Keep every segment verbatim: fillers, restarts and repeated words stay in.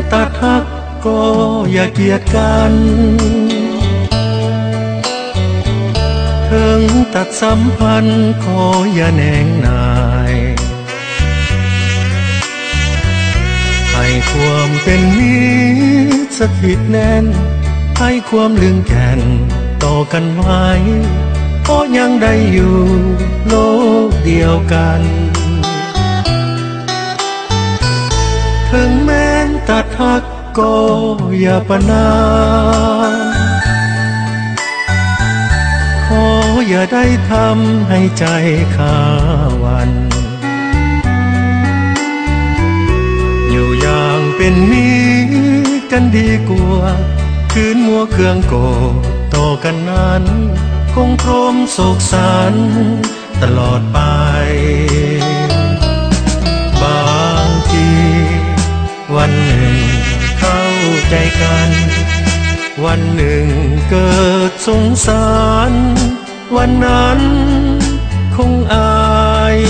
ตัดหักก็อย่าเกลียดกันถึงตัดสัมพันธ์ขออย่าแหนงนายให้ความเป็นมิตรสถิตแน่นให้ความลึงแก่นต่อกันไว้เพราะยังได้อยู่โลกเดียวกันถึงแม้นตัดหักก็อย่าประนามขออย่าได้ทำให้ใจขาวันอยู่อย่างเป็นมิตรกันดีกว่าคืนมัวเครื่องโกรธต่อกันนั้นคงพรมโศกสันตลอดไปบางทีวันหนึ่งเข้าใจกันวันหนึ่งเกิดสงสารวันนั้นคงอาย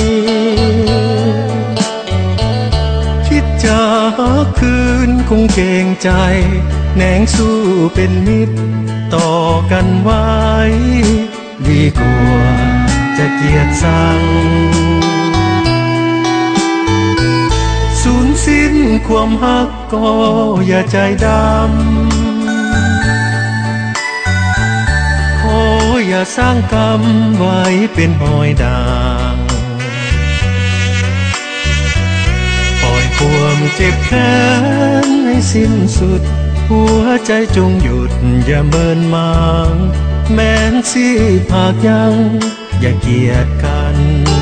คิดจะคืนคงเกรงใจแหนงสู้เป็นมิตรต่อกันไว้ดีกว่าจะเกลียดชังสูญสิ้นความหักก็อย่าใจดำขออย่าสร้างกรรมไว้เป็นหอยด่างปล่อยความเจ็บแค้นให้สิ้นสุดหัวใจจงหยุดอย่าเมินมางแม้นสิภาคยังอย่าเกลียดกัน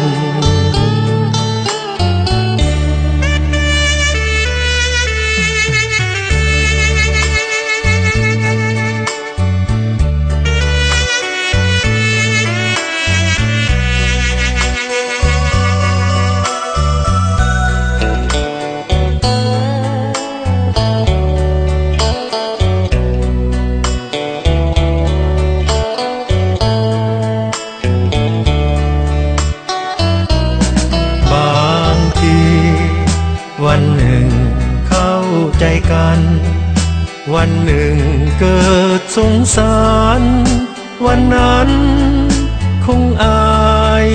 วันหนึ่งเข้าใจกันวันหนึ่งเกิดสงสารวันนั้นคงอาย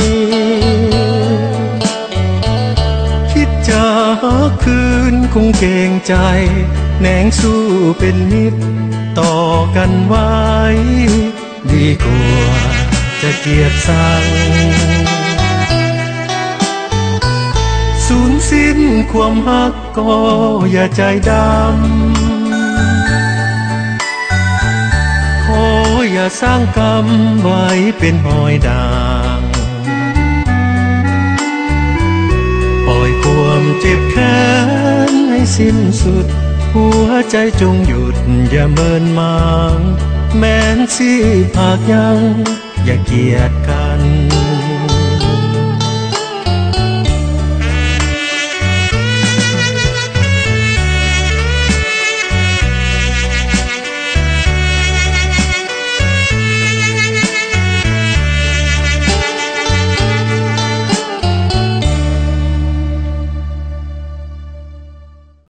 คิดจะคืนคงเกรงใจแหนงสู้เป็นมิตรต่อกันไว้ดีกว่าจะเกลียดชังสูญสิ้นความหักก็อย่าใจดำขออย่าสร้างกรรมไว้เป็นหอยด่างปล่อยความเจ็บแค้นให้สิ้นสุดหัวใจจงหยุดอย่าเมินมางแม้นสิภาคยังอย่าเกลียดกัน